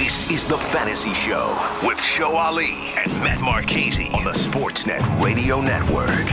This is The Fantasy Show with Show Ali and Matt Marchese on the Sportsnet Radio Network.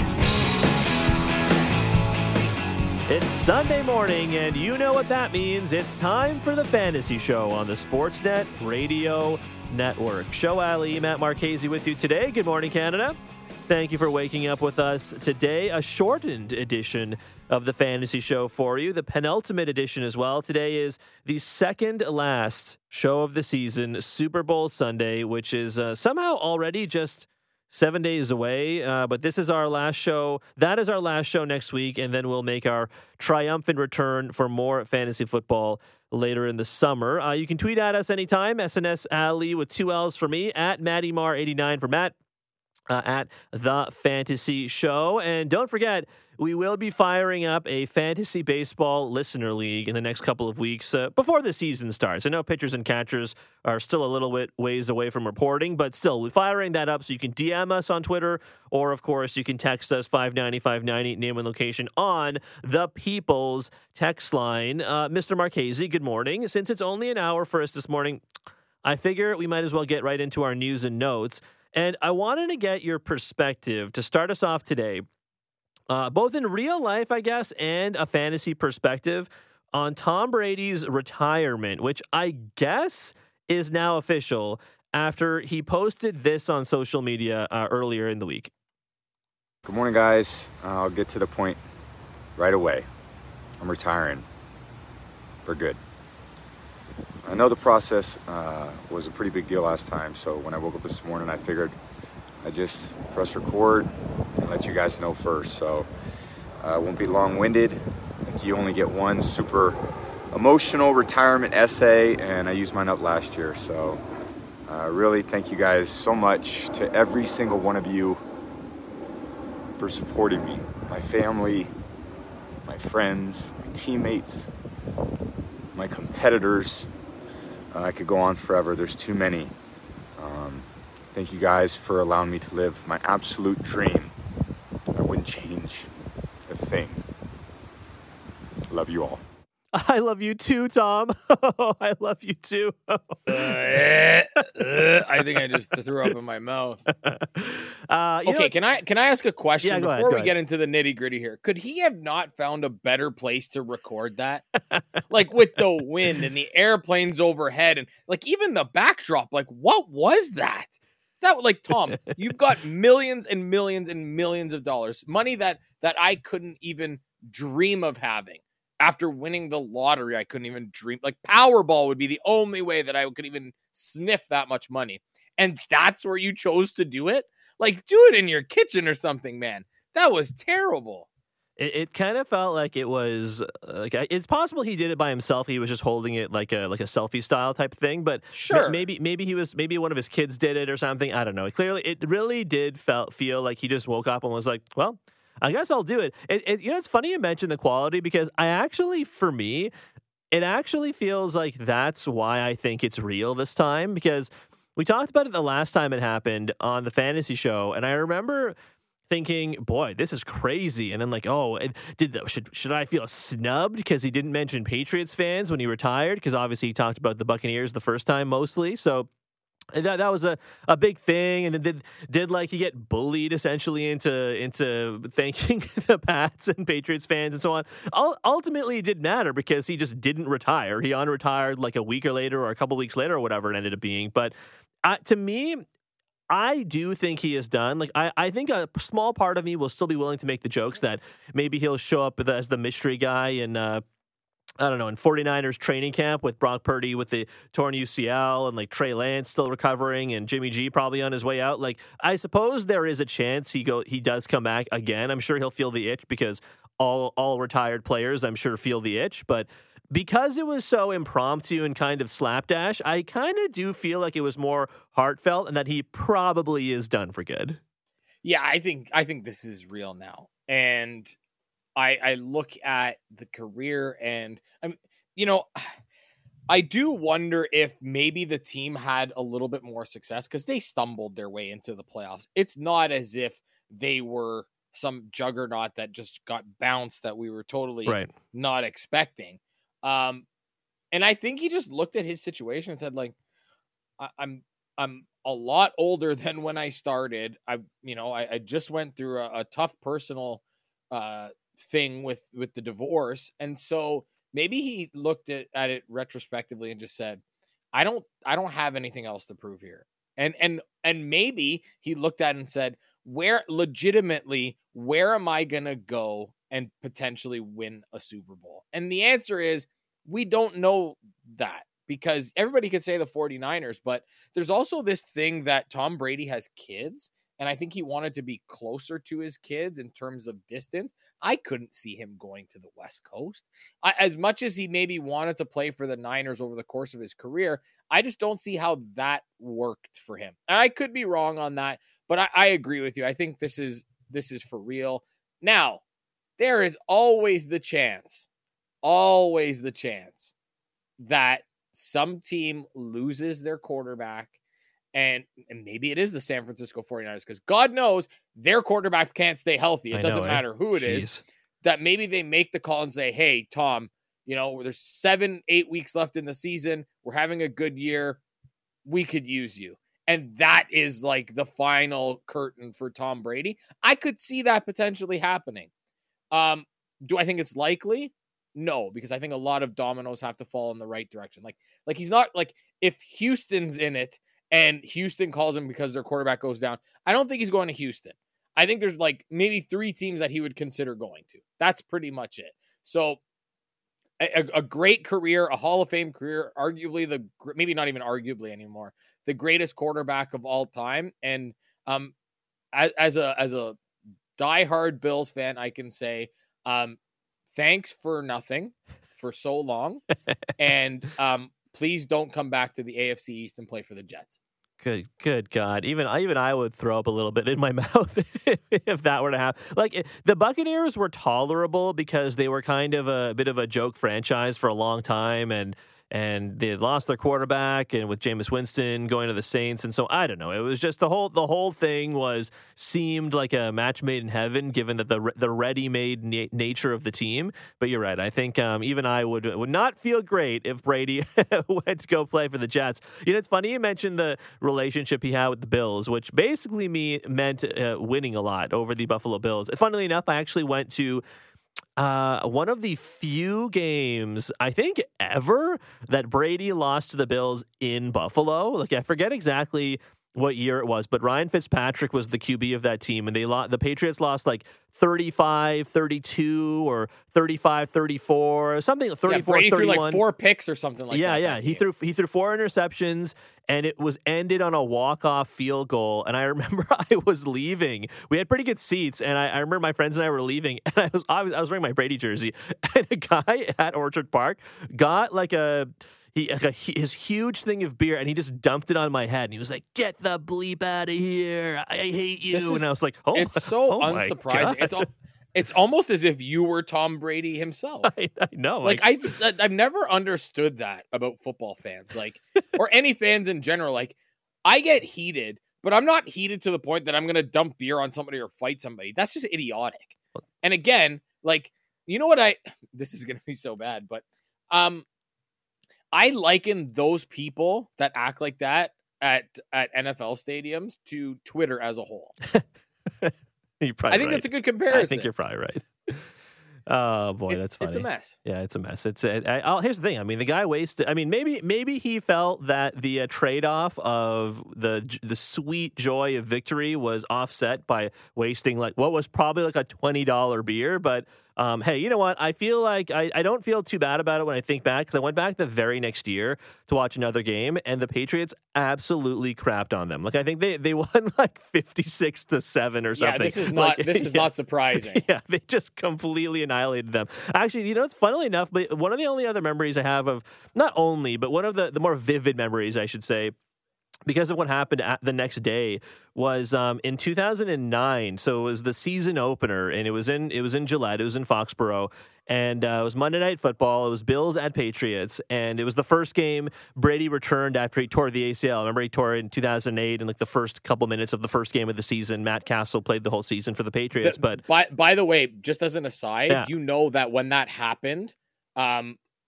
It's Sunday morning, and you know what that means. It's time for The Fantasy Show on the Sportsnet Radio Network. Show Ali, Matt Marchese with you today. Good morning, Canada. Thank you for waking up with us today. A shortened edition of the Fantasy Show for you, the penultimate edition as well. Today is the second last show of the season, Super Bowl Sunday, which is somehow already just 7 days away. But this is our last show. That is our last show next week, and then we'll make our triumphant return for more fantasy football later in the summer. You can tweet at us anytime, SNS Ali with 2 L's for me, at MattyMar89 for Matt. At The Fantasy Show. And don't forget, we will be firing up a fantasy baseball listener league in the next couple of weeks before the season starts. I know pitchers and catchers are still a little bit ways away from reporting, but still, we're firing that up so you can DM us on Twitter, or of course, you can text us 590-590, name and location on the People's text line. Mr. Marchese, good morning. Since it's only an hour for us this morning, I figure we might as well get right into our news and notes. And I wanted to get your perspective to start us off today, both in real life, I guess, and a fantasy perspective on Tom Brady's retirement, which I guess is now official after he posted this on social media earlier in the week. Good morning, guys. I'll get to the point right away. I'm retiring for good. I know the process was a pretty big deal last time, so when I woke up this morning, I figured I'd just press record and let you guys know first. So I won't be long-winded. Like, you only get one super emotional retirement essay, and I used mine up last year. So really thank you guys so much, to every single one of you, for supporting me, my family, my friends, my teammates, my competitors. I could go on forever. There's too many. Thank you guys for allowing me to live my absolute dream. I wouldn't change a thing. Love you all. I love you too, Tom. I love you too. I think I just threw up in my mouth. Okay, can I ask a question before we get into the nitty gritty here? Could he have not found a better place to record that? Like, with the wind and the airplanes overhead, and like even the backdrop. Like, what was that? That, like, Tom, you've got millions and millions and millions of dollars, money that I couldn't even dream of having. After winning the lottery, I couldn't even dream. Like, Powerball would be the only way that I could even sniff that much money. And that's where you chose to do it? Like, do it in your kitchen or something, man. That was terrible. It kind of felt like it was like, it's possible he did it by himself. He was just holding it like a selfie style type thing. But sure, maybe one of his kids did it or something. I don't know. Clearly, it really did feel like he just woke up and was like, well, I guess I'll do it. It's funny you mentioned the quality, because for me, it actually feels like that's why I think it's real this time, because we talked about it the last time it happened on the Fantasy Show, and I remember thinking, boy, this is crazy. And then like, oh, should I feel snubbed because he didn't mention Patriots fans when he retired? Because obviously he talked about the Buccaneers the first time mostly, so that was a big thing. And then did like he get bullied essentially into thanking the Pats and Patriots fans and so on. Ultimately, it didn't matter because he just didn't retire. He unretired like a week or later or a couple weeks later or whatever it ended up being. But to me, I do think he is done. Like, I think a small part of me will still be willing to make the jokes that maybe he'll show up as the mystery guy in 49ers training camp with Brock Purdy with the torn UCL, and like Trey Lance still recovering, and Jimmy G probably on his way out. Like, I suppose there is a chance he does come back again. I'm sure he'll feel the itch, because all retired players, I'm sure, feel the itch. But because it was so impromptu and kind of slapdash, I kind of do feel like it was more heartfelt, and that he probably is done for good. Yeah, I think this is real now. And I look at the career, and I do wonder if maybe the team had a little bit more success, because they stumbled their way into the playoffs. It's not as if they were some juggernaut that just got bounced that we were totally not expecting. And I think he just looked at his situation and said, like, I'm a lot older than when I started. I just went through a tough personal thing with the divorce, and so maybe he looked at it retrospectively and just said, I don't have anything else to prove here. And maybe he looked at it and said, where am I going to go and potentially win a Super Bowl? And the answer is, we don't know that, because everybody could say the 49ers, but there's also this thing that Tom Brady has kids, and I think he wanted to be closer to his kids in terms of distance. I couldn't see him going to the West Coast. As much as he maybe wanted to play for the Niners over the course of his career, I just don't see how that worked for him. And I could be wrong on that, but I agree with you. I think this is for real. Now, there is always the chance that some team loses their quarterback, and maybe it is the San Francisco 49ers, because God knows their quarterbacks can't stay healthy. It doesn't matter who it is, that maybe they make the call and say, hey, Tom, there's 7-8 weeks left in the season. We're having a good year. We could use you. And that is like the final curtain for Tom Brady. I could see that potentially happening. Do I think it's likely? No, because I think a lot of dominoes have to fall in the right direction. Like he's not, like, if Houston's in it and Houston calls him because their quarterback goes down, I don't think he's going to Houston. I think there's like maybe 3 teams that he would consider going to. That's pretty much it. So a great career, a Hall of Fame career, arguably maybe not even arguably anymore, the greatest quarterback of all time. And as a diehard Bills fan, I can say, thanks for nothing for so long. And please don't come back to the AFC East and play for the Jets. Good God. Even I would throw up a little bit in my mouth if that were to happen. Like, the Buccaneers were tolerable because they were kind of a bit of a joke franchise for a long time, and they had lost their quarterback, and with Jameis Winston going to the Saints. And so I don't know. It was just the whole thing seemed like a match made in heaven, given that the ready-made nature of the team. But you're right. I think even I would not feel great if Brady went to go play for the Jets. It's funny you mentioned the relationship he had with the Bills, which basically meant winning a lot over the Buffalo Bills. Funnily enough, I actually went to one of the few games, I think, ever that Brady lost to the Bills in Buffalo. Like, I forget exactly what year it was, but Ryan Fitzpatrick was the QB of that team, and the Patriots lost like 35-32 or 35-34 or something, 34-31. Brady threw like 4 picks or something like that. Yeah. He threw 4 interceptions, and it was ended on a walk-off field goal. And I remember I was leaving. We had pretty good seats, and I remember my friends and I were leaving, and I was wearing my Brady jersey, and a guy at Orchard Park got like his huge thing of beer, and he just dumped it on my head, and he was like, "Get the bleep out of here! I hate you!" And I was like, "Oh, it's so unsurprising. It's almost as if you were Tom Brady himself." I know. Like I've never understood that about football fans, like, or any fans in general. Like, I get heated, but I'm not heated to the point that I'm going to dump beer on somebody or fight somebody. That's just idiotic. And again, like, you know what? This is going to be so bad, but I liken those people that act like that at NFL stadiums to Twitter as a whole. You're probably I think that's a good comparison. I think you're probably right. Oh boy, that's funny. It's a mess. Yeah, it's a mess. Here's the thing. I mean, the guy wasted. I mean, maybe he felt that the trade-off of the sweet joy of victory was offset by wasting like what was probably like a $20 beer, but. Hey, you know what? I feel like I don't feel too bad about it when I think back, because I went back the very next year to watch another game, and the Patriots absolutely crapped on them. Like, I think they won like 56-7 or something. Yeah, this is not surprising. Yeah, they just completely annihilated them. Actually, it's funnily enough, but one of the only other memories I have of, not only, but one of the more vivid memories, I should say, because of what happened the next day, was in 2009. So it was the season opener, and it was in Gillette. It was in Foxborough, and it was Monday Night Football. It was Bills at Patriots, and it was the first game Brady returned after he tore the ACL. Remember, he tore it in 2008, in like the first couple minutes of the first game of the season. Matt Castle played the whole season for the Patriots. But by the way, just as an aside, you know that when that happened,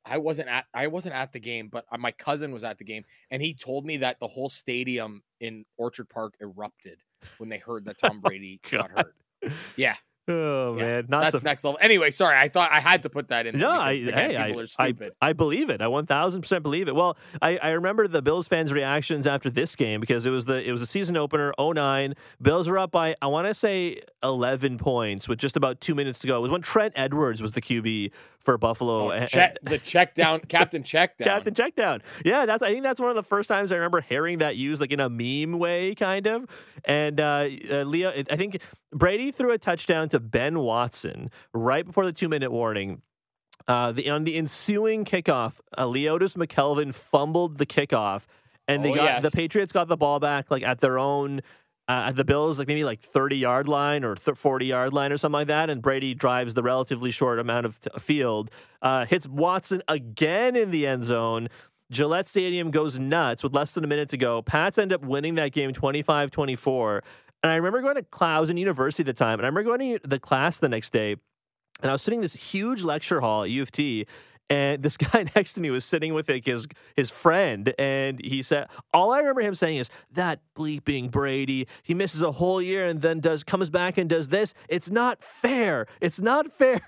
I wasn't at the game, but my cousin was at the game, and he told me that the whole stadium in Orchard Park erupted when they heard that Tom Brady got hurt. Yeah. Oh man, that's next level. Anyway, sorry, I thought I had to put that in. No, people are stupid. I believe it. I 1000% believe it. Well, I remember the Bills fans' reactions after this game because it was a season opener, 2009. Bills were up by, I want to say, 11 points with just about 2 minutes to go. It was when Trent Edwards was the QB for Buffalo. The check down, Captain Check Down. Captain Check Down. Yeah, I think that's one of the first times I remember hearing that used like in a meme way, kind of. And Leo, I think Brady threw a touchdown to Ben Watson right before the 2-minute warning. On the ensuing kickoff, Leotis McKelvin fumbled the kickoff, and the Patriots got the ball back like at their own. At the Bills, like maybe like 30-yard line or 40-yard line or something like that, and Brady drives the relatively short amount of field, hits Watson again in the end zone. Gillette Stadium goes nuts with less than a minute to go. Pats end up winning that game 25-24. And I remember going to I was in university at the time, and I remember going to the class the next day, and I was sitting in this huge lecture hall at U of T, and this guy next to me was sitting with like his friend, and he said, all I remember him saying is, that bleeping Brady, he misses a whole year and then comes back and does this. It's not fair. It's not fair.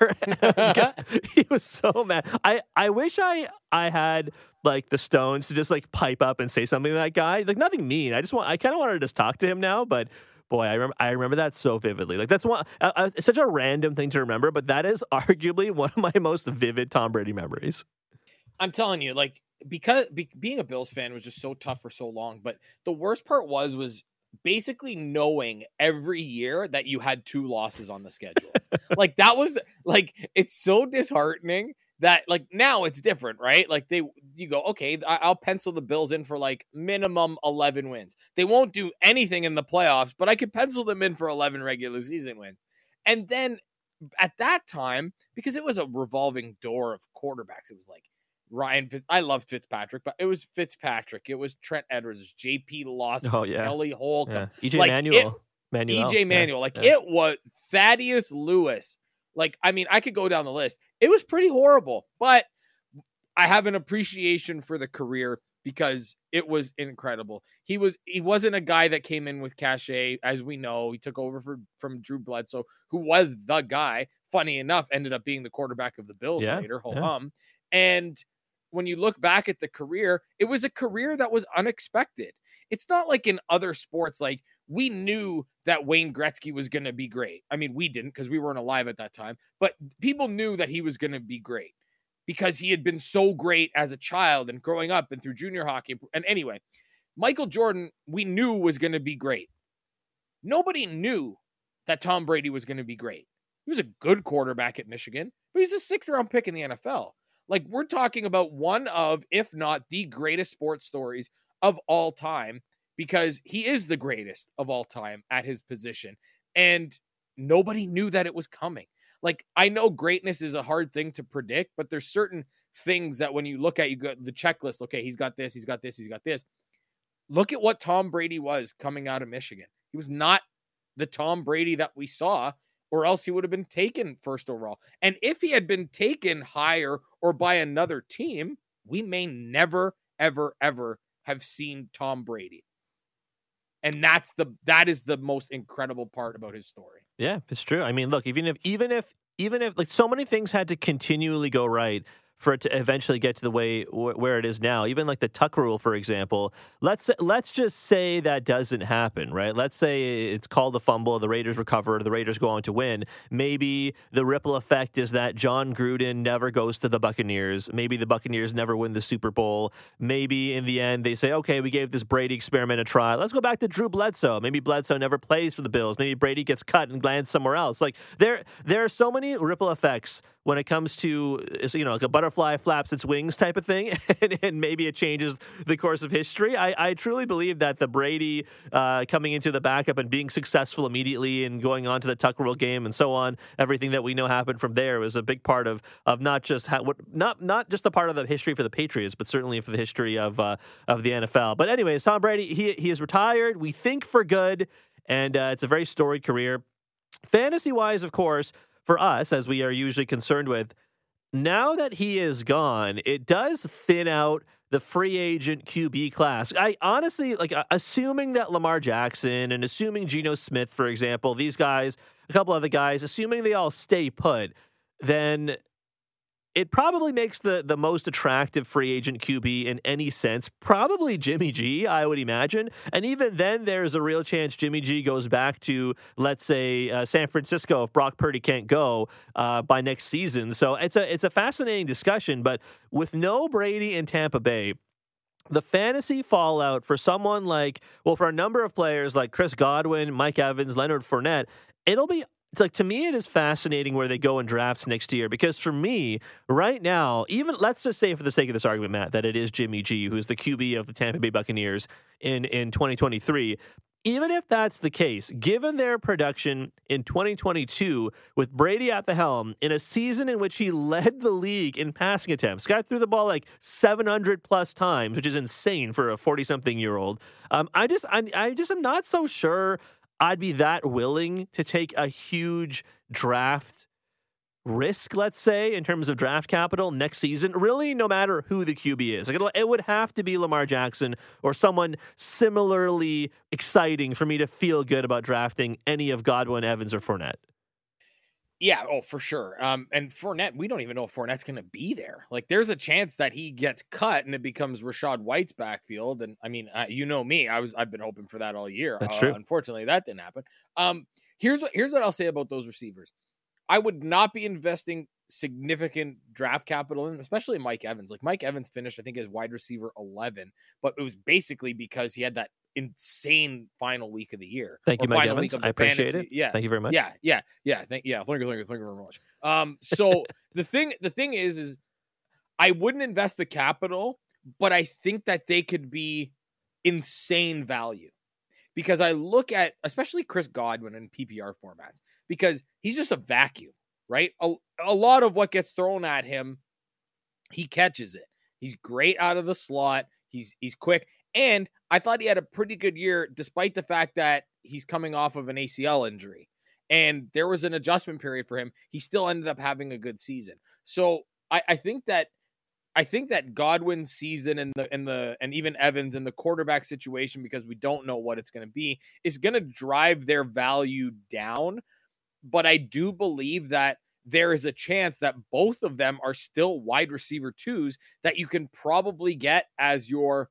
He was so mad. I wish I had like the stones to just like pipe up and say something to that guy. Like nothing mean. I kind of wanted to just talk to him now, but boy, I remember that so vividly. Like that's it's such a random thing to remember, but that is arguably one of my most vivid Tom Brady memories. I'm telling you, like because being a Bills fan was just so tough for so long. But the worst part was basically knowing every year that you had 2 losses on the schedule. Like that was like it's so disheartening. That like now it's different, right? Like you go, okay, I'll pencil the Bills in for like minimum 11 wins. They won't do anything in the playoffs, but I could pencil them in for 11 regular season wins. And then at that time, because it was a revolving door of quarterbacks, it was like I loved Fitzpatrick, but it was Fitzpatrick. It was Trent Edwards, JP Lawson, Kelly Holcomb, EJ Manuel. EJ Manuel. It was Thaddeus Lewis. Like, I mean, I could go down the list. It was pretty horrible, but I have an appreciation for the career because it was incredible. He wasn't a guy that came in with cachet, as we know. He took over from Drew Bledsoe, who was the guy. Funny enough, ended up being the quarterback of the Bills later. And when you look back at the career, it was a career that was unexpected. It's not like in other sports, like we knew that Wayne Gretzky was going to be great. I mean, we didn't because we weren't alive at that time, but people knew that he was going to be great because he had been so great as a child and growing up and through junior hockey. And anyway, Michael Jordan, we knew was going to be great. Nobody knew that Tom Brady was going to be great. He was a good quarterback at Michigan, but he's a 6th round pick in the NFL. Like we're talking about one of, if not the greatest sports stories of all time, because he is the greatest of all time at his position. And nobody knew that it was coming. Like, I know greatness is a hard thing to predict, but there's certain things that when you look at, you got the checklist. Okay, he's got this, he's got this, he's got this. Look at what Tom Brady was coming out of Michigan. He was not the Tom Brady that we saw, or else he would have been taken 1st overall. And if he had been taken higher or by another team, we may never, ever, ever have seen Tom Brady. And that is the most incredible part about his story. Yeah, it's true. I mean, look, even if like so many things had to continually go right for it to eventually get to the way where it is now. Even like the tuck rule, for example. Let's just say that doesn't happen, right? Let's say it's called a fumble, the Raiders recover, the Raiders go on to win. Maybe the ripple effect is that John Gruden never goes to the Buccaneers. Maybe the Buccaneers never win the Super Bowl. Maybe in the end they say, okay, we gave this Brady experiment a try. Let's go back to Drew Bledsoe. Maybe Bledsoe never plays for the Bills. Maybe Brady gets cut and lands somewhere else. Like there are so many ripple effects when it comes to, like a butterfly flaps its wings type of thing, and maybe it changes the course of history. I truly believe that the Brady coming into the backup and being successful immediately and going on to the Tuck Rule game and so on, everything that we know happened from there was a big part of not just not just a part of the history for the Patriots, but certainly for the history of the NFL. But anyways, Tom Brady, he is retired, we think for good, and it's a very storied career. Fantasy-wise, of course, for us, as we are usually concerned with, now that he is gone, it does thin out the free agent QB class. I honestly, assuming that Lamar Jackson and assuming Geno Smith, for example, these guys, a couple other guys, assuming they all stay put, then it probably makes the most attractive free agent QB in any sense probably Jimmy G, I would imagine. And even then, there's a real chance Jimmy G goes back to, let's say, San Francisco if Brock Purdy can't go by next season. So it's a fascinating discussion. But with no Brady in Tampa Bay, the fantasy fallout for someone for a number of players like Chris Godwin, Mike Evans, Leonard Fournette, it'll be to me, it is fascinating where they go in drafts next year, because for me, right now, even let's just say for the sake of this argument, Matt, that it is Jimmy G who's the QB of the Tampa Bay Buccaneers in 2023. Even if that's the case, given their production in 2022 with Brady at the helm in a season in which he led the league in passing attempts, guy threw the ball 700 plus times, which is insane for a 40-something-year-old. I just am not so sure I'd be that willing to take a huge draft risk, let's say, in terms of draft capital next season, really, no matter who the QB is. It would have to be Lamar Jackson or someone similarly exciting for me to feel good about drafting any of Godwin, Evans, or Fournette. Yeah, for sure. And Fournette, we don't even know if Fournette's going to be there. There's a chance that he gets cut and it becomes Rachaad White's backfield. And I mean, you know me, I've been hoping for that all year. That's true. Unfortunately, that didn't happen. Here's what I'll say about those receivers. I would not be investing significant draft capital in, especially Mike Evans. Mike Evans finished, I think, as wide receiver 11, but it was basically because he had that insane final week of the year. Thank you, Mike Evans. I appreciate it. Yeah. Thank you very much. Yeah. Thank you very much. So the thing is I wouldn't invest the capital, but I think that they could be insane value, because I look at especially Chris Godwin in PPR formats, because he's just a vacuum, right? A lot of what gets thrown at him, he catches it. He's great out of the slot. He's quick. And I thought he had a pretty good year, despite the fact that he's coming off of an ACL injury. And there was an adjustment period for him. He still ended up having a good season. So I think that Godwin's season and even Evans in the quarterback situation, because we don't know what it's going to be, is going to drive their value down. But I do believe that there is a chance that both of them are still wide receiver 2s that you can probably get as your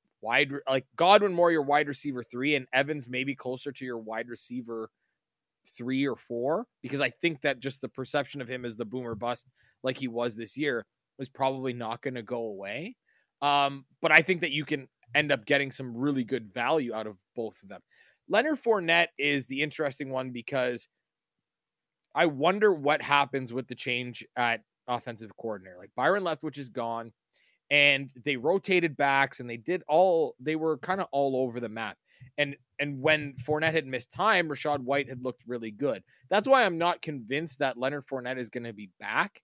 Godwin more your wide receiver 3, and Evans maybe closer to your wide receiver 3 or 4, because I think that just the perception of him as the boomer bust like he was this year is probably not going to go away. But I think that you can end up getting some really good value out of both of them. Leonard Fournette is the interesting one, because I wonder what happens with the change at offensive coordinator. Byron Leftwich is gone, and they rotated backs, and they were kind of all over the map. And when Fournette had missed time, Rachaad White had looked really good. That's why I'm not convinced that Leonard Fournette is going to be back.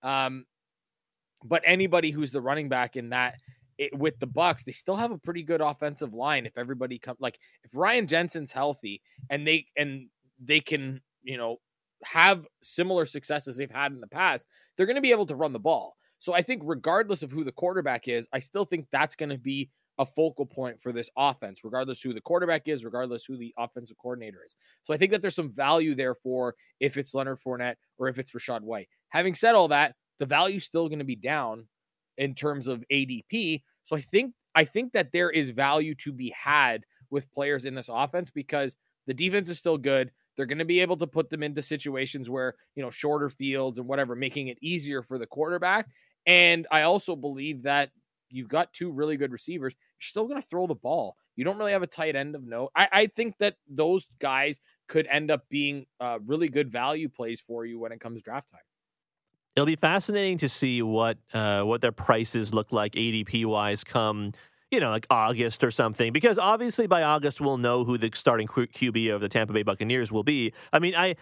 But anybody who's the running back in that with the Bucs, they still have a pretty good offensive line. If everybody comes, if Ryan Jensen's healthy and they can, have similar successes they've had in the past, they're going to be able to run the ball. So I think regardless of who the quarterback is, I still think that's going to be a focal point for this offense, regardless who the quarterback is, regardless who the offensive coordinator is. So I think that there's some value there for if it's Leonard Fournette or if it's Rachaad White. Having said all that, the value's still going to be down in terms of ADP. So I think that there is value to be had with players in this offense, because the defense is still good. They're going to be able to put them into situations where, shorter fields and whatever, making it easier for the quarterback. And I also believe that you've got 2 really good receivers. You're still going to throw the ball. You don't really have a tight end of note. I think that those guys could end up being really good value plays for you when it comes draft time. It'll be fascinating to see what their prices look like ADP wise come, August or something, because obviously by August we'll know who the starting QB of the Tampa Bay Buccaneers will be. I mean,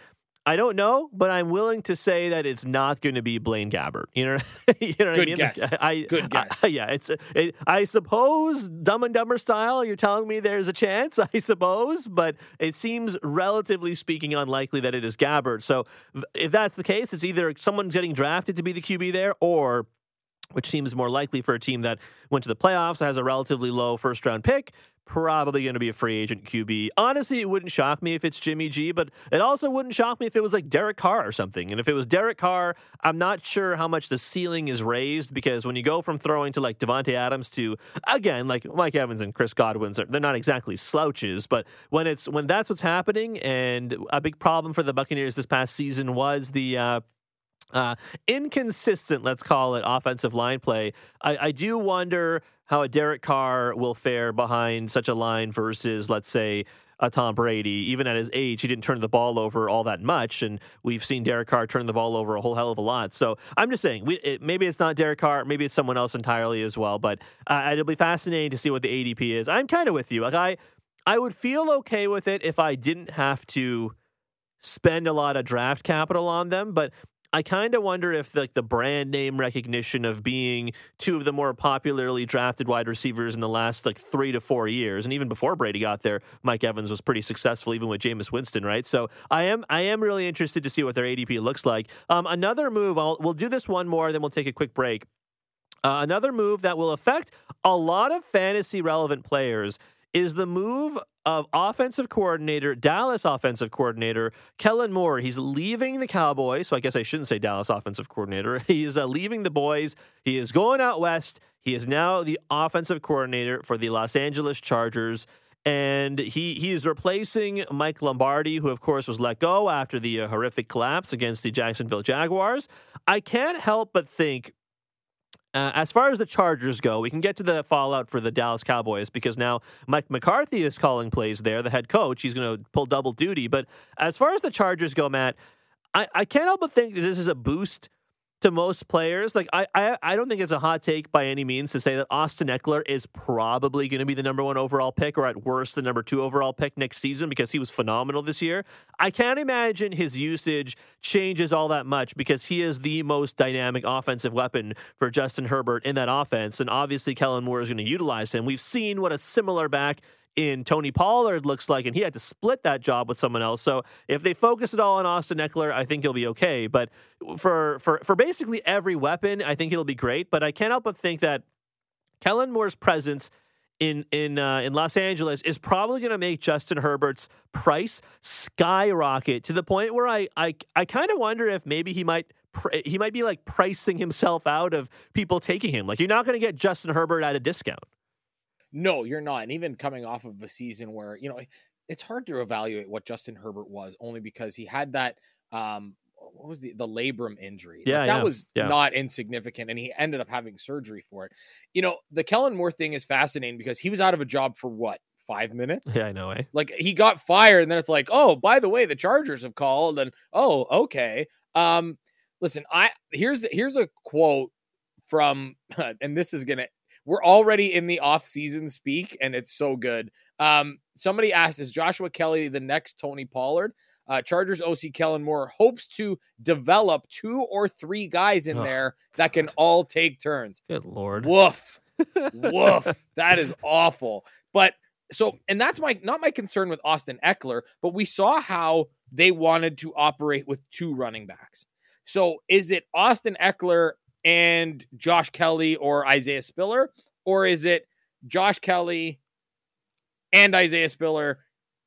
I don't know, but I'm willing to say that it's not going to be Blaine Gabbert. You know what I mean? Guess. Good guess. I suppose Dumb and Dumber style, you're telling me there's a chance, I suppose, but it seems relatively speaking unlikely that it is Gabbert. So if that's the case, it's either someone's getting drafted to be the QB there, or, which seems more likely for a team that went to the playoffs, has a relatively low first-round pick, probably going to be a free agent QB. Honestly, it wouldn't shock me if it's Jimmy G, but it also wouldn't shock me if it was like Derek Carr or something. And if it was Derek Carr, I'm not sure how much the ceiling is raised, because when you go from throwing to like Devontae Adams to, again, like Mike Evans and Chris Godwin's, they're not exactly slouches, but when that's what's happening, and a big problem for the Buccaneers this past season was the inconsistent, let's call it, offensive line play. I do wonder how a Derek Carr will fare behind such a line versus, let's say, a Tom Brady. Even at his age, he didn't turn the ball over all that much, and we've seen Derek Carr turn the ball over a whole hell of a lot. So I'm just saying, maybe it's not Derek Carr, maybe it's someone else entirely as well, but it'll be fascinating to see what the ADP is. I'm kind of with you. Like I would feel okay with it if I didn't have to spend a lot of draft capital on them, but I kind of wonder if the brand name recognition of being two of the more popularly drafted wide receivers in the last 3 to 4 years, and even before Brady got there, Mike Evans was pretty successful even with Jameis Winston, right? So I am really interested to see what their ADP looks like. Another move, we'll do this one more, then we'll take a quick break. Another move that will affect a lot of fantasy relevant players is the move of Dallas offensive coordinator, Kellen Moore. He's leaving the Cowboys, so I guess I shouldn't say Dallas offensive coordinator. He's leaving the boys. He is going out west. He is now the offensive coordinator for the Los Angeles Chargers, and he is replacing Mike Lombardi, who, of course, was let go after the horrific collapse against the Jacksonville Jaguars. I can't help but think, as far as the Chargers go, we can get to the fallout for the Dallas Cowboys, because now Mike McCarthy is calling plays there, the head coach. He's going to pull double duty. But as far as the Chargers go, Matt, I can't help but think that this is a boost to most players. Like I don't think it's a hot take by any means to say that Austin Eckler is probably going to be the number 1 overall pick, or at worst the number 2 overall pick next season, because he was phenomenal this year. I can't imagine his usage changes all that much, because he is the most dynamic offensive weapon for Justin Herbert in that offense, and obviously Kellen Moore is going to utilize him. We've seen what a similar back in Tony Pollard looks like, and he had to split that job with someone else. So if they focus it all on Austin Eckler, I think he'll be okay. But for basically every weapon, I think it'll be great. But I can't help but think that Kellen Moore's presence in Los Angeles is probably going to make Justin Herbert's price skyrocket to the point where I kind of wonder if maybe he might be like pricing himself out of people taking him. Like, you're not going to get Justin Herbert at a discount. No, you're not. And even coming off of a season where, it's hard to evaluate what Justin Herbert was, only because he had that, what was the labrum injury? Yeah, that was not insignificant, and he ended up having surgery for it. The Kellen Moore thing is fascinating because he was out of a job for what, 5 minutes? Yeah, I know. Like, he got fired, and then it's like, oh, by the way, the Chargers have called, and oh, okay. Listen, here's a quote from, and this is gonna. We're already in the off-season speak, and it's so good. Somebody asked, is Joshua Kelly the next Tony Pollard? Chargers OC Kellen Moore hopes to develop 2 or 3 guys in there that can all take turns. Good Lord. Woof. Woof. That is awful. But and that's not my concern with Austin Eckler, but we saw how they wanted to operate with 2 running backs. So is it Austin Eckler and Josh Kelly or Isaiah Spiller? Or is it Josh Kelly and Isaiah Spiller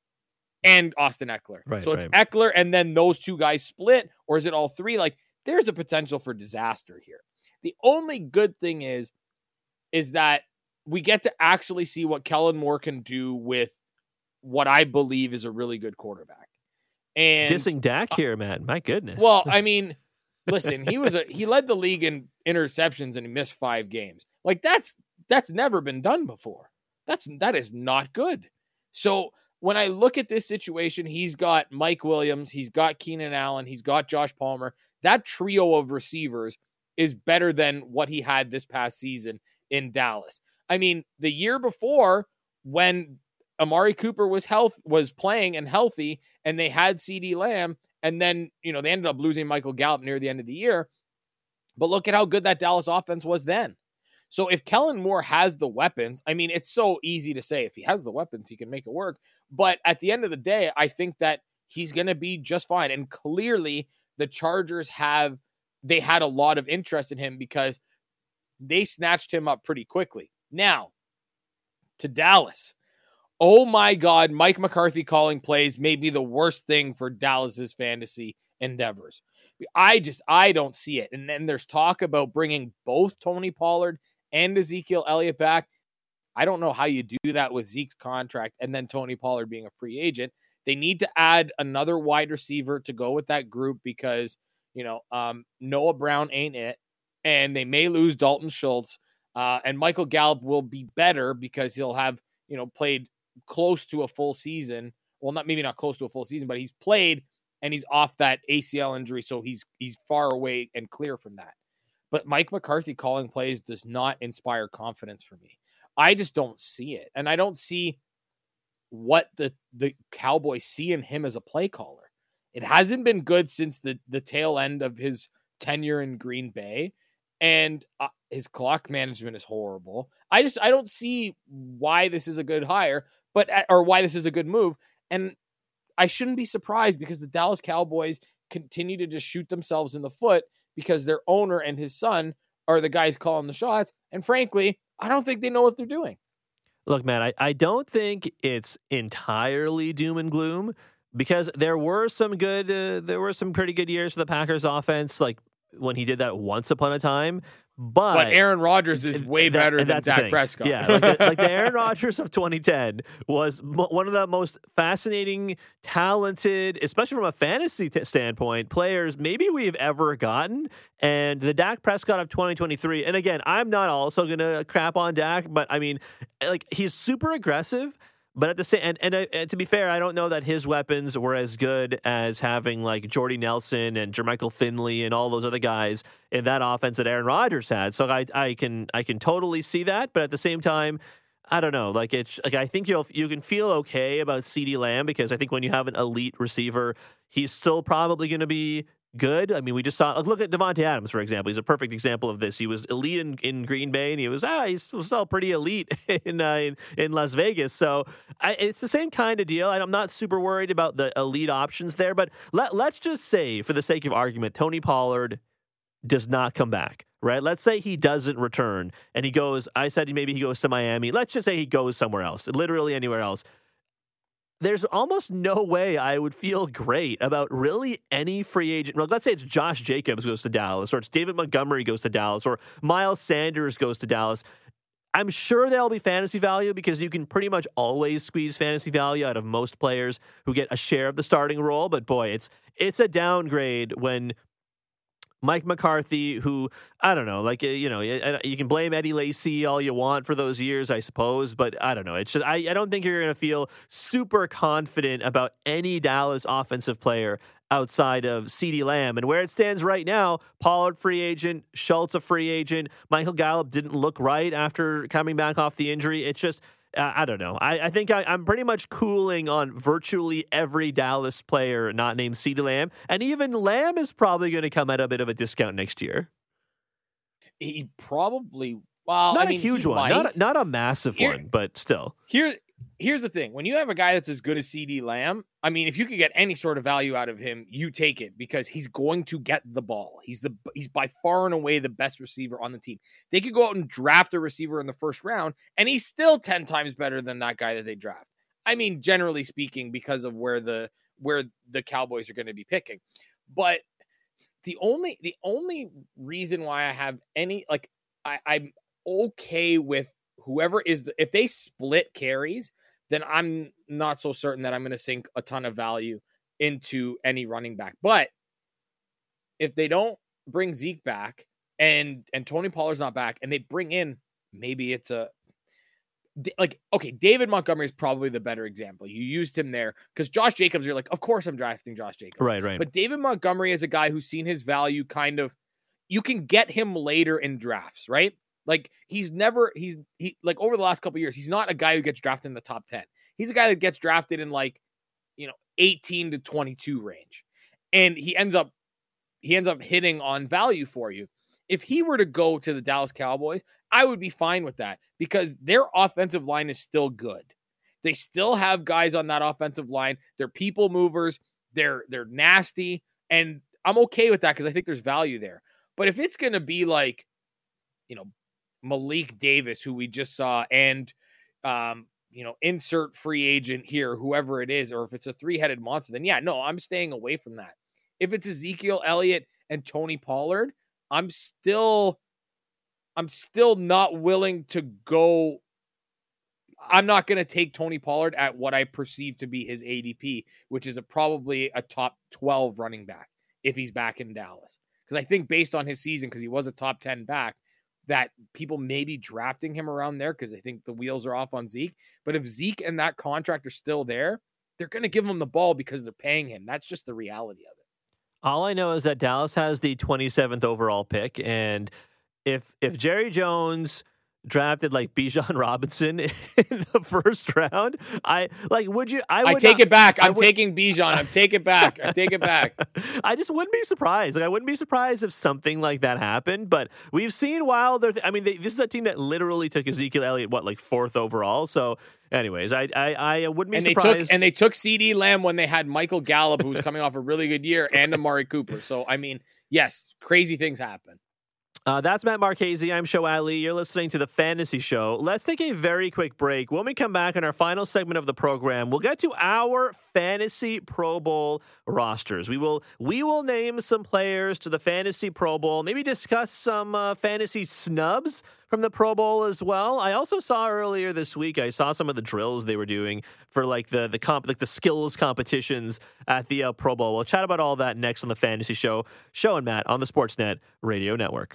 and Austin Eckler? Right, so it's Eckler and then those 2 guys split, or is it all 3? Like, there's a potential for disaster here. The only good thing is that we get to actually see what Kellen Moore can do with what I believe is a really good quarterback. And dissing Dak here, man. My goodness. Well, I mean, listen, he led the league in interceptions and he missed 5 games. Like, that's never been done before. That is not good. So when I look at this situation, he's got Mike Williams, he's got Keenan Allen, he's got Josh Palmer. That trio of receivers is better than what he had this past season in Dallas. I mean, the year before, when Amari Cooper was playing and healthy, and they had CeeDee Lamb, And then, they ended up losing Michael Gallup near the end of the year. But look at how good that Dallas offense was then. So if Kellen Moore has the weapons, I mean, it's so easy to say if he has the weapons, he can make it work. But at the end of the day, I think that he's going to be just fine. And clearly the Chargers had a lot of interest in him because they snatched him up pretty quickly. Now, to Dallas. Oh my God, Mike McCarthy calling plays may be the worst thing for Dallas's fantasy endeavors. I don't see it. And then there's talk about bringing both Tony Pollard and Ezekiel Elliott back. I don't know how you do that with Zeke's contract and then Tony Pollard being a free agent. They need to add another wide receiver to go with that group because, Noah Brown ain't it. And they may lose Dalton Schultz. And Michael Gallup will be better because he'll have, played close to a full season. Well, maybe not close to a full season, but he's played and he's off that ACL injury. So he's far away and clear from that. But Mike McCarthy calling plays does not inspire confidence for me. I just don't see it. And I don't see what the Cowboys see in him as a play caller. It hasn't been good since the tail end of his tenure in Green Bay. And his clock management is horrible. I don't see why this is a good hire, or why this is a good move. And I shouldn't be surprised because the Dallas Cowboys continue to just shoot themselves in the foot because their owner and his son are the guys calling the shots. And frankly, I don't think they know what they're doing. Look, man, I don't think it's entirely doom and gloom because there were some pretty good years for the Packers offense, like when he did that once upon a time. But Aaron Rodgers is way better than Dak Prescott. Yeah, like the Aaron Rodgers of 2010 was one of the most fascinating, talented, especially from a fantasy standpoint, players maybe we've ever gotten. And the Dak Prescott of 2023, and again, I'm not also going to crap on Dak, but I mean, like he's super aggressive. But at the same, and to be fair, I don't know that his weapons were as good as having like Jordy Nelson and Jermichael Finley and all those other guys in that offense that Aaron Rodgers had. So I can totally see that. But at the same time, I don't know. Like it's like I think you can feel okay about CeeDee Lamb because I think when you have an elite receiver, he's still probably going to be good. I mean, we just saw, look at Devontae Adams, for example. He's a perfect example of this. He was elite in Green Bay, and he was still pretty elite in Las Vegas. So it's the same kind of deal. I'm not super worried about the elite options there, but let's just say, for the sake of argument, Tony Pollard does not come back, right? Let's say he doesn't return, and he goes, I said maybe he goes to Miami. Let's just say he goes somewhere else, literally anywhere else. There's almost no way I would feel great about really any free agent. Well, let's say it's Josh Jacobs goes to Dallas, or it's David Montgomery goes to Dallas, or Miles Sanders goes to Dallas. I'm sure there'll be fantasy value because you can pretty much always squeeze fantasy value out of most players who get a share of the starting role. But boy, it's a downgrade when Mike McCarthy, who, I don't know, like, you can blame Eddie Lacy all you want for those years, I suppose, but I don't know. It's just, I don't think you're going to feel super confident about any Dallas offensive player outside of CeeDee Lamb. And where it stands right now, Pollard free agent, Schultz a free agent, Michael Gallup didn't look right after coming back off the injury. It's just, I don't know. I think I'm pretty much cooling on virtually every Dallas player not named CeeDee Lamb. And even Lamb is probably going to come at a bit of a discount next year. He probably, well, not a huge one, not a massive one, but still. Here's the thing. When you have a guy that's as good as CeeDee Lamb, I mean, if you could get any sort of value out of him, you take it because he's going to get the ball. He's by far and away the best receiver on the team. They could go out and draft a receiver in the first round, and he's still 10 times better than that guy that they draft. I mean, generally speaking, because of where the Cowboys are going to be picking. But the only reason why I have any, like, I'm okay with whoever is if they split carries, then I'm not so certain that I'm going to sink a ton of value into any running back. But if they don't bring Zeke back and Tony Pollard's not back and they bring in, maybe it's David Montgomery is probably the better example. You used him there because Josh Jacobs, you're like, of course I'm drafting Josh Jacobs. Right. But David Montgomery is a guy who's seen his value you can get him later in drafts, right? Like he over the last couple of years, he's not a guy who gets drafted in the top 10. He's a guy that gets drafted in 18 to 22 range. and he ends up hitting on value for you. If he were to go to the Dallas Cowboys, I would be fine with that because their offensive line is still good. They still have guys on that offensive line. They're people movers. They're nasty, and I'm okay with that because I think there's value there. But if it's going to be like, Malik Davis, who we just saw, and insert free agent here, whoever it is, or if it's a three-headed monster, then I'm staying away from that. If it's Ezekiel Elliott and Tony Pollard, I'm still not willing to go. I'm not going to take Tony Pollard at what I perceive to be his ADP, which is probably a top 12 running back if he's back in Dallas. Because I think based on his season, because he was a top 10 back, that people may be drafting him around there because they think the wheels are off on Zeke. But if Zeke and that contract are still there, they're going to give him the ball because they're paying him. That's just the reality of it. All I know is that Dallas has the 27th overall pick, and if Jerry Jones drafted like Bijan Robinson in the first round, I take it back. I'm taking Bijan. I take it back. I just wouldn't be surprised. I wouldn't be surprised if something like that happened. But we've seen Wilder. This is a team that literally took Ezekiel Elliott, fourth overall. So, anyways, I wouldn't be surprised. They took CeeDee Lamb when they had Michael Gallup, who was coming off a really good year, and Amari Cooper. So, yes, crazy things happen. That's Matt Marchese. I'm Show Ali. You're listening to The Fantasy Show. Let's take a very quick break. When we come back in our final segment of the program, we'll get to our Fantasy Pro Bowl rosters. We will name some players to the Fantasy Pro Bowl, maybe discuss some fantasy snubs from the Pro Bowl as well. I also saw earlier this week, I saw some of the drills they were doing for the skills competitions at the Pro Bowl. We'll chat about all that next on The Fantasy Show. Show and Matt on the Sportsnet Radio Network.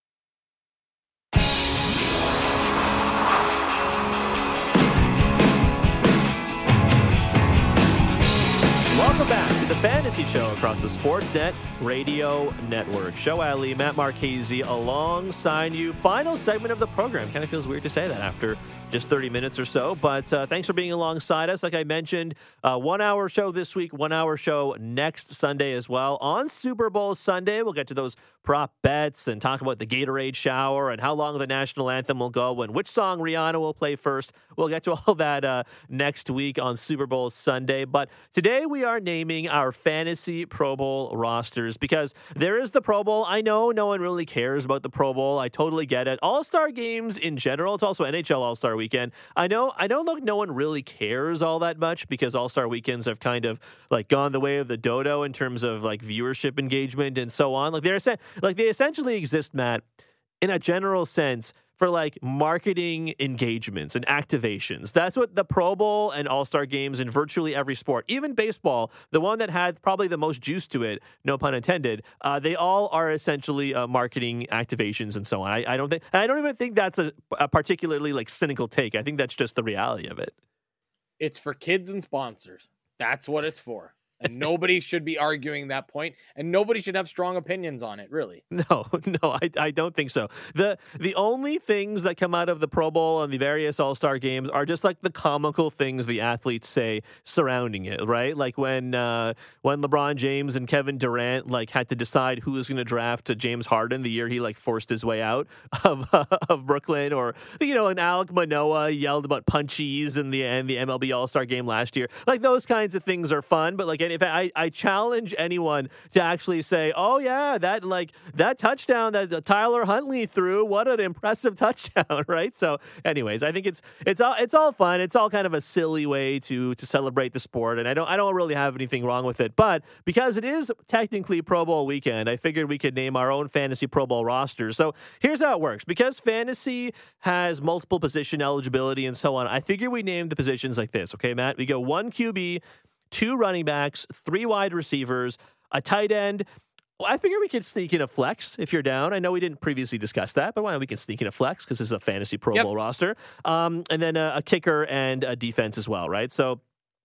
Welcome back to the Fantasy Show across the Sportsnet Radio Network. Show Ali, Matt Marchese alongside you. Final segment of the program. Kind of feels weird to say that after just 30 minutes or so, but thanks for being alongside us. Like I mentioned, 1 hour show this week, 1 hour show next Sunday as well. On Super Bowl Sunday, we'll get to those prop bets and talk about the Gatorade shower and how long the national anthem will go and which song Rihanna will play first. We'll get to all that next week on Super Bowl Sunday. But today we are naming our Fantasy Pro Bowl rosters because there is the Pro Bowl. I know no one really cares about the Pro Bowl. I totally get it. All-Star games in general. It's also NHL All-Star Weekend. I don't think no one really cares all that much because All-Star Weekends have kind of gone the way of the dodo in terms of viewership engagement and so on. They essentially exist, Matt, in a general sense for marketing engagements and activations. That's what the Pro Bowl and All-Star games in virtually every sport, even baseball, the one that had probably the most juice to it, no pun intended, they all are essentially marketing activations and so on. I don't even think that's a particularly cynical take. I think that's just the reality of it. It's for kids and sponsors. That's what it's for. And nobody should be arguing that point, and nobody should have strong opinions on it, really. No, I don't think so. The only things that come out of the Pro Bowl and the various All-Star games are just the comical things the athletes say surrounding it, right? When LeBron James and Kevin Durant had to decide who was going to draft James Harden the year he forced his way out of Brooklyn, or and Alek Manoah yelled about punchies in the MLB All-Star game last year. Those kinds of things are fun, but if I challenge anyone to actually say, oh yeah, that touchdown that Tyler Huntley threw, what an impressive touchdown, right? So anyways, I think it's all fun. It's all kind of a silly way to celebrate the sport, and I don't really have anything wrong with it. But because it is technically Pro Bowl weekend, I figured we could name our own Fantasy Pro Bowl roster. So here's how it works. Because fantasy has multiple position eligibility and so on, I figure we name the positions like this. Okay, Matt? We go 1 QB, 2 running backs, 3 wide receivers, a tight end. Well, I figure we could sneak in a flex if you're down. I know we didn't previously discuss that, but why don't we can sneak in a flex because this is a Fantasy Pro Bowl roster. And then a kicker and a defense as well, right? So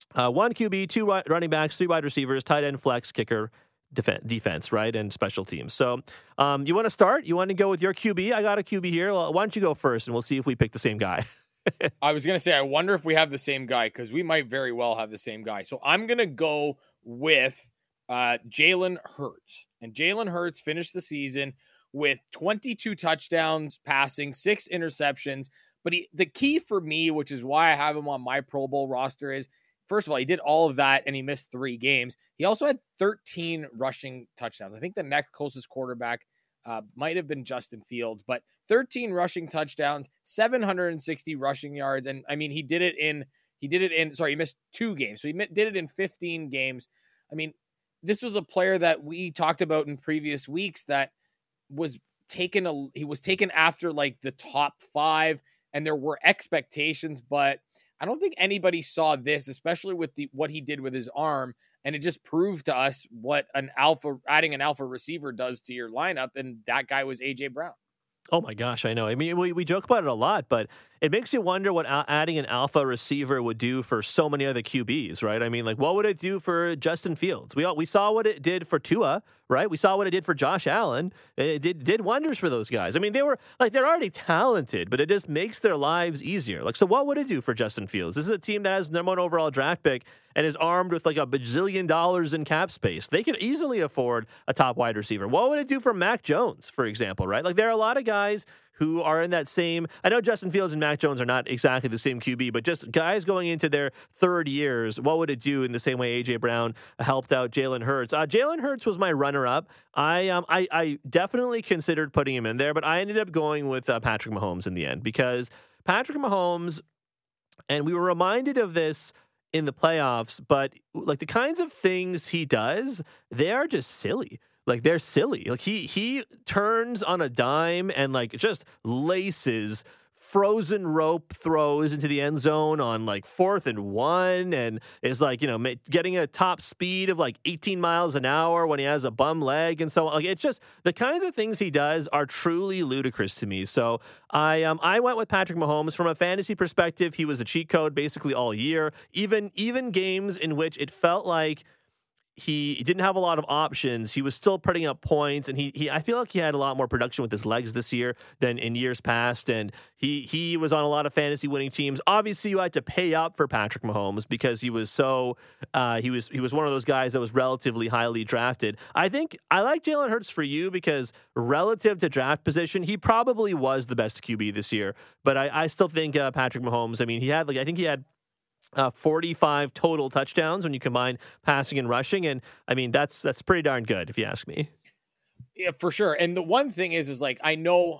1 QB, 2 running backs, 3 wide receivers, tight end, flex, kicker, defense, right? And special teams. So you want to start? You want to go with your QB? I got a QB here. Well, why don't you go first, and we'll see if we pick the same guy. I was going to say, I wonder if we have the same guy because we might very well have the same guy. So I'm going to go with Jalen Hurts. And Jalen Hurts finished the season with 22 touchdowns passing, 6 interceptions. But the key for me, which is why I have him on my Pro Bowl roster, is, first of all, he did all of that and he missed 3 games. He also had 13 rushing touchdowns. I think the next closest quarterback might have been Justin Fields, but 13 rushing touchdowns, 760 rushing yards. And I mean, he missed 2 games. So he did it in 15 games. I mean, this was a player that we talked about in previous weeks that was taken after like the top 5, and there were expectations, but I don't think anybody saw this, especially with what he did with his arm. And it just proved to us what adding an alpha receiver does to your lineup. And that guy was AJ Brown. Oh my gosh, I know. I mean, we joke about it a lot, but it makes you wonder what adding an alpha receiver would do for so many other QBs, right? I mean, like, what would it do for Justin Fields? We saw what it did for Tua, right? We saw what it did for Josh Allen. It did wonders for those guys. I mean, they're already talented, but it just makes their lives easier. Like, so what would it do for Justin Fields? This is a team that has number 1 overall draft pick and is armed with like $1 bajillion in cap space. They could easily afford a top wide receiver. What would it do for Mac Jones, for example, right? Like, there are a lot of guys who are in that same, I know Justin Fields and Mac Jones are not exactly the same QB, but just guys going into their 3rd years, what would it do in the same way A.J. Brown helped out Jalen Hurts? Jalen Hurts was my runner-up. I definitely considered putting him in there, but I ended up going with Patrick Mahomes in the end, because Patrick Mahomes, and we were reminded of this in the playoffs, but like the kinds of things he does, they are just silly. Like, they're silly. Like, he turns on a dime and like just laces frozen rope throws into the end zone on like 4th and 1, and is like, getting a top speed of like 18 miles an hour when he has a bum leg and so on. Like, it's just the kinds of things he does are truly ludicrous to me. So I went with Patrick Mahomes. From a fantasy perspective, he was a cheat code basically all year, even games in which it felt like he didn't have a lot of options. He was still putting up points, and I feel like he had a lot more production with his legs this year than in years past. And he was on a lot of fantasy winning teams. Obviously, you had to pay up for Patrick Mahomes because he was so he was one of those guys that was relatively highly drafted. I think I like Jalen Hurts for you because relative to draft position, he probably was the best QB this year. But I still think Patrick Mahomes. I mean, I think he had 45 total touchdowns when you combine passing and rushing. And I mean, that's pretty darn good if you ask me. Yeah, for sure. And the one thing is like, I know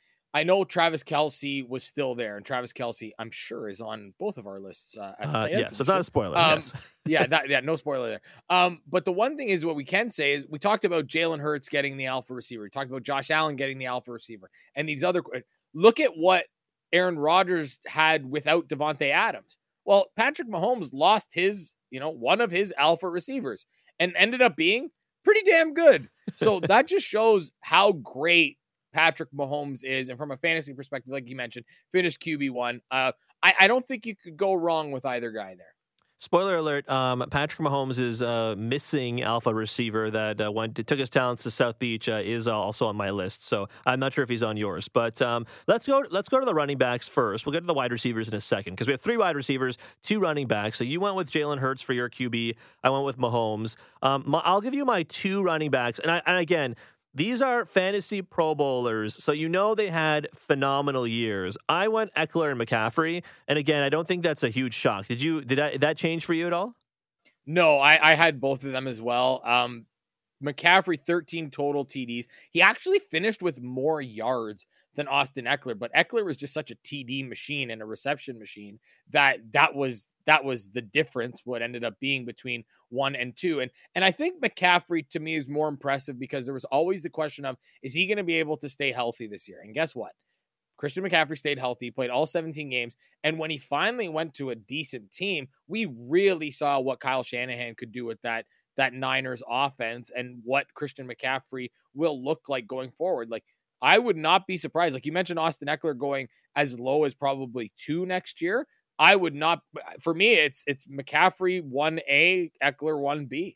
Travis Kelce was still there, and Travis Kelce, I'm sure, is on both of our lists. Yeah, so it's not a spoiler. Yes. No spoiler there. But the one thing is, what we can say is we talked about Jalen Hurts getting the alpha receiver. We talked about Josh Allen getting the alpha receiver, and these other. Look at what Aaron Rodgers had without Devontae Adams. Well, Patrick Mahomes lost his, one of his alpha receivers and ended up being pretty damn good. So that just shows how great Patrick Mahomes is. And from a fantasy perspective, like you mentioned, finished QB1. I don't think you could go wrong with either guy there. Spoiler alert, Patrick Mahomes is missing alpha receiver that took his talents to South Beach is also on my list. So I'm not sure if he's on yours. But let's go to the running backs first. We'll get to the wide receivers in a second because we have 3 wide receivers, 2 running backs. So you went with Jalen Hurts for your QB. I went with Mahomes. I'll give you my 2 running backs. And again, these are fantasy Pro Bowlers, so they had phenomenal years. I went Eckler and McCaffrey, and again, I don't think that's a huge shock. Did that change for you at all? No, I had both of them as well. McCaffrey, 13 total TDs. He actually finished with more yards than Austin Eckler, but Eckler was just such a TD machine and a reception machine that was the difference, what ended up being between 1 and 2. And I think McCaffrey to me is more impressive because there was always the question of, is he going to be able to stay healthy this year? And guess what? Christian McCaffrey stayed healthy, played all 17 games. And when he finally went to a decent team, we really saw what Kyle Shanahan could do with that Niners offense and what Christian McCaffrey will look like going forward. Like, I would not be surprised. Like you mentioned, Austin Eckler going as low as probably 2 next year. I would not. For me, it's McCaffrey 1A, Eckler 1B.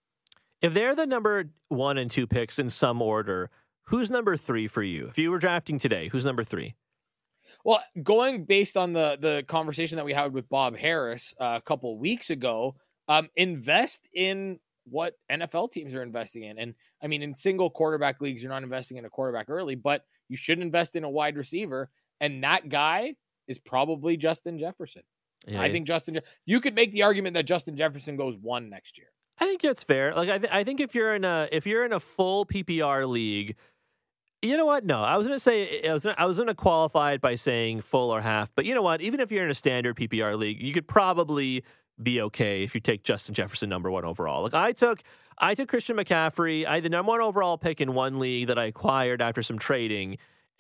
If they're the number 1 and 2 picks in some order, who's number 3 for you? If you were drafting today, who's number 3? Well, going based on the conversation that we had with Bob Harris a couple weeks ago, invest in what NFL teams are investing in. And I mean, in single quarterback leagues, you're not investing in a quarterback early, but you should invest in a wide receiver. And that guy is probably Justin Jefferson. Yeah, I think you could make the argument that Justin Jefferson goes 1 next year. I think that's fair. Like I think if you're in a full PPR league, you know what? No, I was going to qualify it by saying full or half. But you know what? Even if you're in a standard PPR league, you could probably be okay if you take Justin Jefferson number 1 overall. Like I took Christian McCaffrey. I had the number 1 overall pick in one league that I acquired after some trading.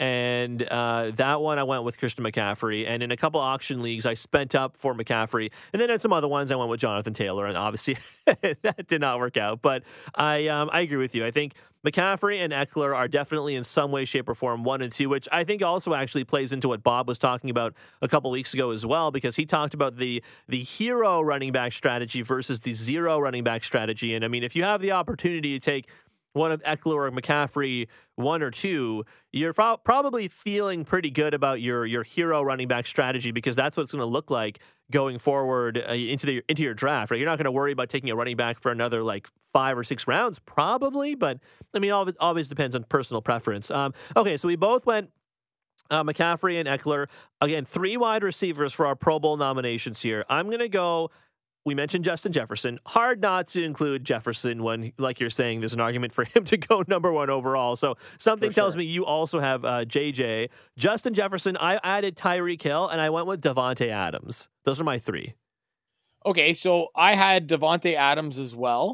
And that one I went with Christian McCaffrey. And in a couple auction leagues, I spent up for McCaffrey. And then in some other ones, I went with Jonathan Taylor. And obviously, that did not work out. But I agree with you. I think McCaffrey and Eckler are definitely in some way, shape, or form 1 and 2, which I think also actually plays into what Bob was talking about a couple weeks ago as well, because he talked about the hero running back strategy versus the zero running back strategy. And I mean, if you have the opportunity to take one of Eckler or McCaffrey 1 or 2, you're probably feeling pretty good about your hero running back strategy, because that's what it's going to look like going forward into your draft. Right? You're not going to worry about taking a running back for another like 5 or 6 rounds, probably. But I mean, always depends on personal preference. Okay, so we both went McCaffrey and Eckler. Again, 3 wide receivers for our Pro Bowl nominations here. I'm going to go. We mentioned Justin Jefferson. Hard not to include Jefferson when, like you're saying, there's an argument for him to go number 1 overall. So something tells me you also have JJ. Justin Jefferson, I added Tyreek Hill, and I went with Davante Adams. Those are my 3. Okay, so I had Davante Adams as well.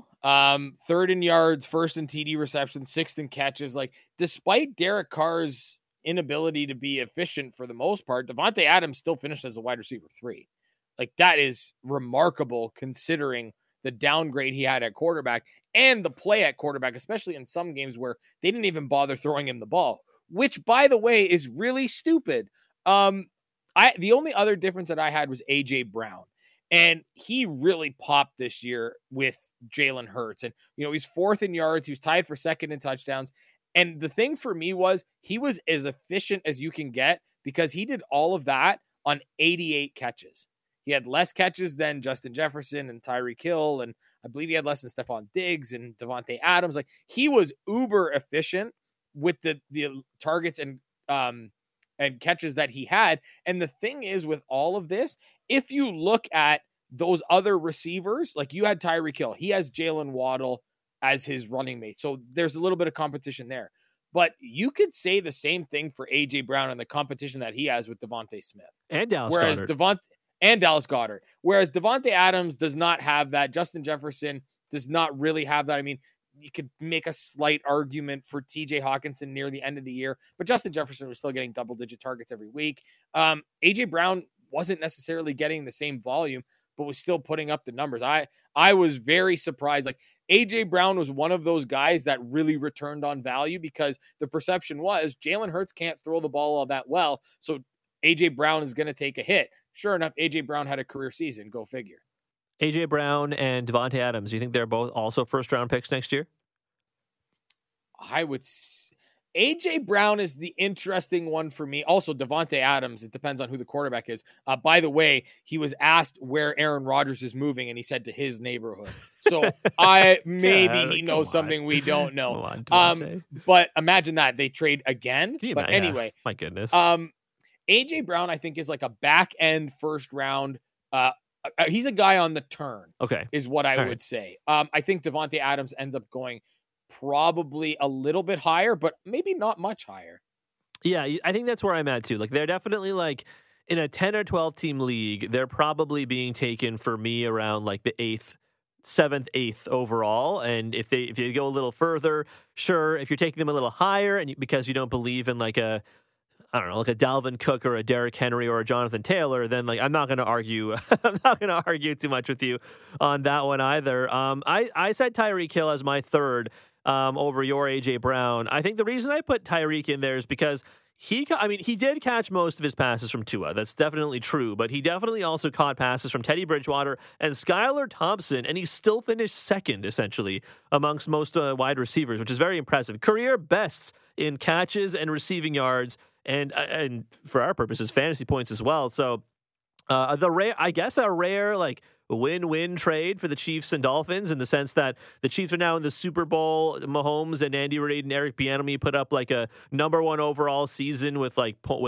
3rd in yards, 1st in TD receptions, 6th in catches. Like, despite Derek Carr's inability to be efficient for the most part, Davante Adams still finished as a wide receiver 3. Like, that is remarkable considering the downgrade he had at quarterback and the play at quarterback, especially in some games where they didn't even bother throwing him the ball, which, by the way, is really stupid. The only other difference that I had was A.J. Brown, and he really popped this year with Jalen Hurts. And, he's 4th in yards. He was tied for 2nd in touchdowns. And the thing for me was he was as efficient as you can get because he did all of that on 88 catches. He had less catches than Justin Jefferson and Tyreek Hill, and I believe he had less than Stephon Diggs and Davante Adams. Like, he was uber efficient with the targets and catches that he had. And the thing is, with all of this, if you look at those other receivers, like you had Tyreek Hill, he has Jalen Waddle as his running mate, so there's a little bit of competition there. But you could say the same thing for A.J. Brown and the competition that he has with Devontae Smith and Dallas Goedert. And Dallas Goedert. Whereas Davante Adams does not have that. Justin Jefferson does not really have that. I mean, you could make a slight argument for TJ Hawkinson near the end of the year, but Justin Jefferson was still getting double-digit targets every week. A.J. Brown wasn't necessarily getting the same volume, but was still putting up the numbers. I was very surprised. Like, A.J. Brown was one of those guys that really returned on value because the perception was Jalen Hurts can't throw the ball all that well, so A.J. Brown is going to take a hit. Sure enough, A.J. Brown had a career season. Go figure. A.J. Brown and Davante Adams, do you think they're both also first-round picks next year? A.J. Brown is the interesting one for me. Also, Davante Adams, it depends on who the quarterback is. By the way, he was asked where Aaron Rodgers is moving, and he said to his neighborhood. So he knows something we don't know. But imagine that. They trade again. But anyway. My goodness. A.J. Brown, I think, is like a back-end first-round. He's a guy on the turn, is what I would say. I think Davante Adams ends up going probably a little bit higher, but maybe not much higher. Yeah, I think that's where I'm at, too. Like, they're definitely, like, in a 10 or 12-team league, they're probably being taken for me around, like, the 7th, 8th overall. And if you go a little further, sure, if you're taking them a little higher and because you don't believe in, like, a Dalvin Cook or a Derrick Henry or a Jonathan Taylor, then like I'm not going to argue. I'm not going to argue too much with you on that one either. I said Tyreek Hill as my 3rd over your A.J. Brown. I think the reason I put Tyreek in there is because he did catch most of his passes from Tua. That's definitely true, but he definitely also caught passes from Teddy Bridgewater and Skylar Thompson, and he still finished 2nd essentially amongst most wide receivers, which is very impressive. Career bests in catches and receiving yards. And for our purposes, fantasy points as well. So a rare like win-win trade for the Chiefs and Dolphins in the sense that the Chiefs are now in the Super Bowl. Mahomes and Andy Reid and Eric Bieniemy put up like a number 1 overall season with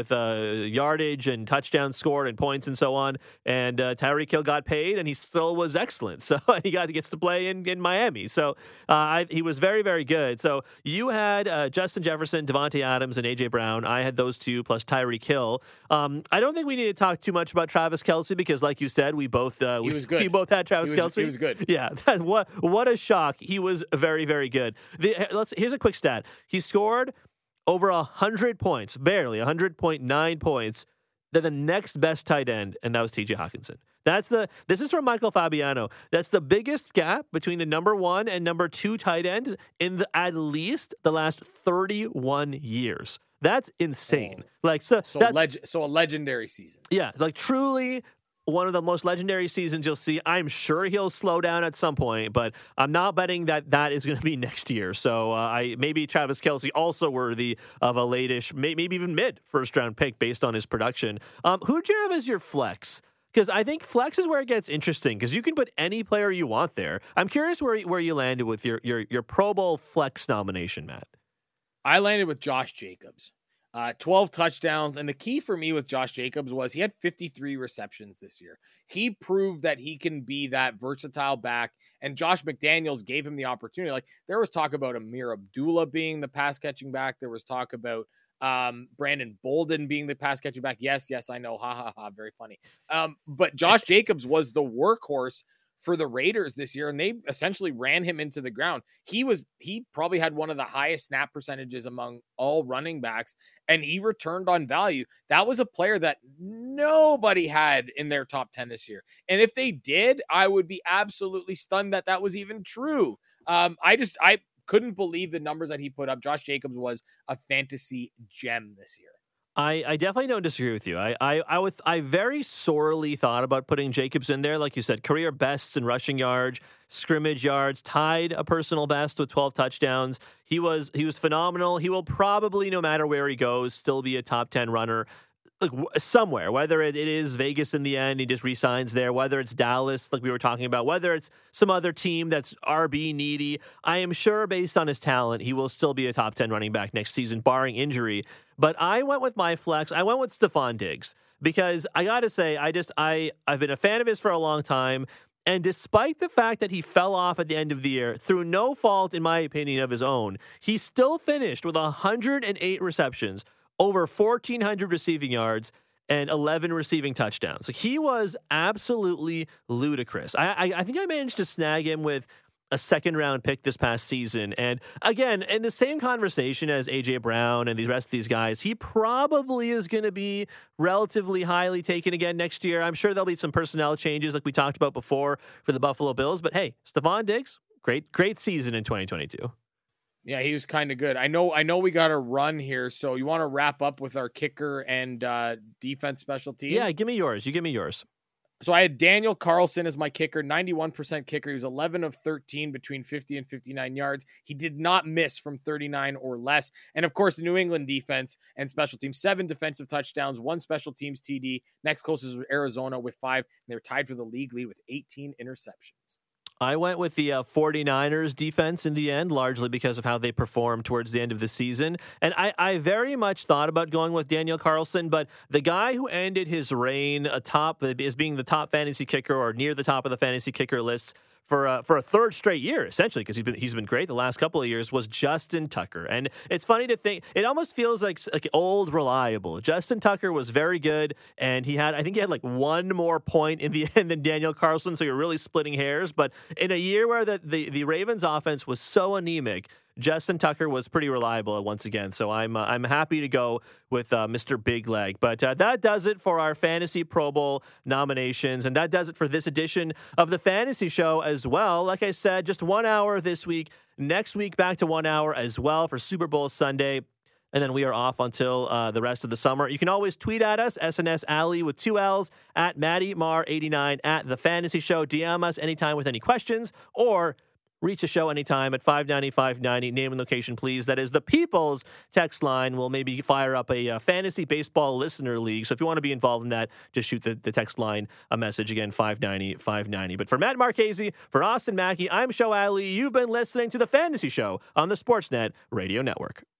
yardage and touchdowns scored and points and so on. And Tyreek Hill got paid, and he still was excellent. So he gets to play in Miami. So he was very, very good. So you had Justin Jefferson, Devontae Adams, and A.J. Brown. I had those two plus Tyreek Hill. I don't think we need to talk too much about Travis Kelce because, like you said, we both we both had Travis Kelce. He was good. Yeah, what a shock. He was very, very good. Here's a quick stat. He scored over 100 points, barely 100.9 points, than the next best tight end, and that was T.J. Hockenson. This is from Michael Fabiano. That's the biggest gap between the number 1 and number 2 tight end in at least the last 31 years. That's insane. So a legendary season. Yeah, like truly one of the most legendary seasons you'll see. I'm sure he'll slow down at some point, but I'm not betting that is going to be next year. So maybe Travis Kelce also worthy of a late-ish, maybe even mid first-round pick based on his production. Who'd you have as your flex? Because I think flex is where it gets interesting because you can put any player you want there. I'm curious where you landed with your Pro Bowl flex nomination, Matt. I landed with Josh Jacobs. 12 touchdowns. And the key for me with Josh Jacobs was he had 53 receptions this year. He proved that he can be that versatile back. And Josh McDaniels gave him the opportunity. Like there was talk about Amir Abdullah being the pass catching back. There was talk about Brandon Bolden being the pass catching back. Yes, I know. Ha ha ha. Very funny. But Josh Jacobs was the workhorse for the Raiders this year, and they essentially ran him into the ground. He probably had one of the highest snap percentages among all running backs, and he returned on value. That was a player that nobody had in their top 10 this year. And if they did, I would be absolutely stunned that was even true. I couldn't believe the numbers that he put up. Josh Jacobs was a fantasy gem this year. I definitely don't disagree with you. I very sorely thought about putting Jacobs in there. Like you said, career bests in rushing yards, scrimmage yards, tied a personal best with 12 touchdowns. He was phenomenal. He will probably, no matter where he goes, still be a top 10 runner. Like somewhere, whether it is Vegas in the end, he just re-signs there, whether it's Dallas, like we were talking about, whether it's some other team that's RB needy, I am sure based on his talent, he will still be a top 10 running back next season, barring injury. But I went with my flex. I went with Stephon Diggs because I got to say, I've been a fan of his for a long time. And despite the fact that he fell off at the end of the year, through no fault, in my opinion, of his own, he still finished with 108 receptions, over 1,400 receiving yards, and 11 receiving touchdowns. So he was absolutely ludicrous. I think I managed to snag him with a second-round pick this past season. And again, in the same conversation as A.J. Brown and the rest of these guys, he probably is going to be relatively highly taken again next year. I'm sure there'll be some personnel changes like we talked about before for the Buffalo Bills. But hey, Stephon Diggs, great season in 2022. Yeah, he was kind of good. I know we got to run here, so you want to wrap up with our kicker and defense special teams? Yeah, give me yours. You give me yours. So I had Daniel Carlson as my kicker, 91% kicker. He was 11 of 13 between 50 and 59 yards. He did not miss from 39 or less. And, of course, the New England defense and special teams, 7 defensive touchdowns, 1 special teams TD. Next closest was Arizona with 5, and they're tied for the league lead with 18 interceptions. I went with the 49ers defense in the end, largely because of how they performed towards the end of the season. And I very much thought about going with Daniel Carlson, but the guy who ended his reign atop as being the top fantasy kicker or near the top of the fantasy kicker lists for a third straight year, essentially, because he's been great the last couple of years, was Justin Tucker. And it's funny to think, it almost feels like old reliable. Justin Tucker was very good, and I think he had like 1 more point in the end than Daniel Carlson, so you're really splitting hairs. But in a year where the Ravens offense was so anemic, Justin Tucker was pretty reliable once again, so I'm happy to go with Mr. Big Leg. But that does it for our Fantasy Pro Bowl nominations, and that does it for this edition of the Fantasy Show as well. Like I said, just 1 hour this week. Next week, back to 1 hour as well for Super Bowl Sunday. And then we are off until the rest of the summer. You can always tweet at us, SNS Alley with 2 L's, at MattyMar89, at The Fantasy Show. DM us anytime with any questions, or reach the show anytime at 590-590. Name and location, please. That is the People's text line. We'll maybe fire up a fantasy baseball listener league. So if you want to be involved in that, just shoot the text line a message. Again, 590-590. But for Matt Marchese, for Austin Mackey, I'm Show Ali. You've been listening to The Fantasy Show on the Sportsnet Radio Network.